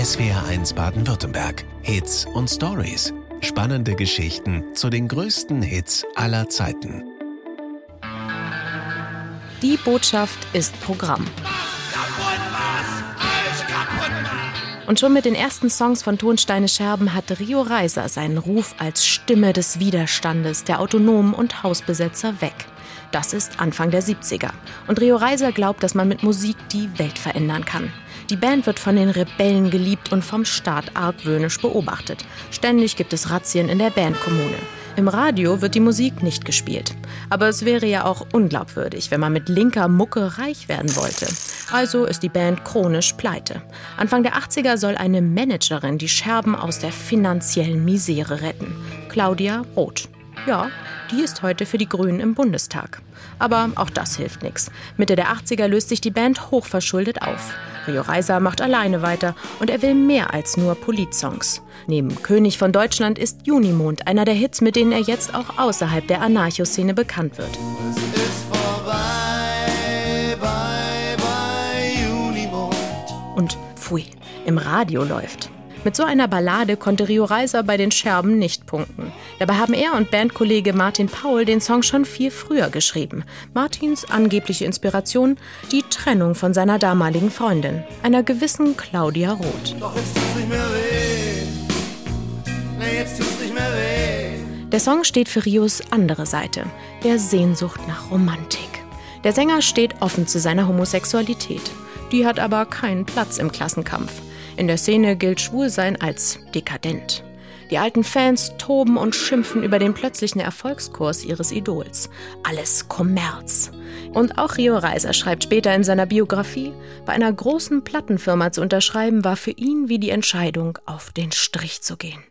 SWR1 Baden-Württemberg. Hits und Stories. Spannende Geschichten zu den größten Hits aller Zeiten. Die Botschaft ist Programm. Und schon mit den ersten Songs von Tonsteine Scherben hatte Rio Reiser seinen Ruf als Stimme des Widerstandes, der Autonomen und Hausbesetzer weg. Das ist Anfang der 70er. Und Rio Reiser glaubt, dass man mit Musik die Welt verändern kann. Die Band wird von den Rebellen geliebt und vom Staat argwöhnisch beobachtet. Ständig gibt es Razzien in der Bandkommune. Im Radio wird die Musik nicht gespielt. Aber es wäre ja auch unglaubwürdig, wenn man mit linker Mucke reich werden wollte. Also ist die Band chronisch pleite. Anfang der 80er soll eine Managerin die Scherben aus der finanziellen Misere retten. Claudia Roth. Ja, die ist heute für die Grünen im Bundestag. Aber auch das hilft nichts. Mitte der 80er löst sich die Band hochverschuldet auf. Rio Reiser macht alleine weiter und er will mehr als nur Politsongs. Neben König von Deutschland ist Junimond einer der Hits, mit denen er jetzt auch außerhalb der Anarcho-Szene bekannt wird. Es ist vorbei, bye, bye, Junimond. Und Pfui, im Radio läuft. Mit so einer Ballade konnte Rio Reiser bei den Scherben nicht punkten. Dabei haben er und Bandkollege Martin Paul den Song schon viel früher geschrieben. Martins angebliche Inspiration, die Trennung von seiner damaligen Freundin, einer gewissen Claudia Roth. Doch jetzt tut's nicht mehr weh. Nee, jetzt tut's nicht mehr weh. Der Song steht für Rios andere Seite, der Sehnsucht nach Romantik. Der Sänger steht offen zu seiner Homosexualität. Die hat aber keinen Platz im Klassenkampf. In der Szene gilt Schwulsein als dekadent. Die alten Fans toben und schimpfen über den plötzlichen Erfolgskurs ihres Idols. Alles Kommerz. Und auch Rio Reiser schreibt später in seiner Biografie, bei einer großen Plattenfirma zu unterschreiben, war für ihn wie die Entscheidung, auf den Strich zu gehen.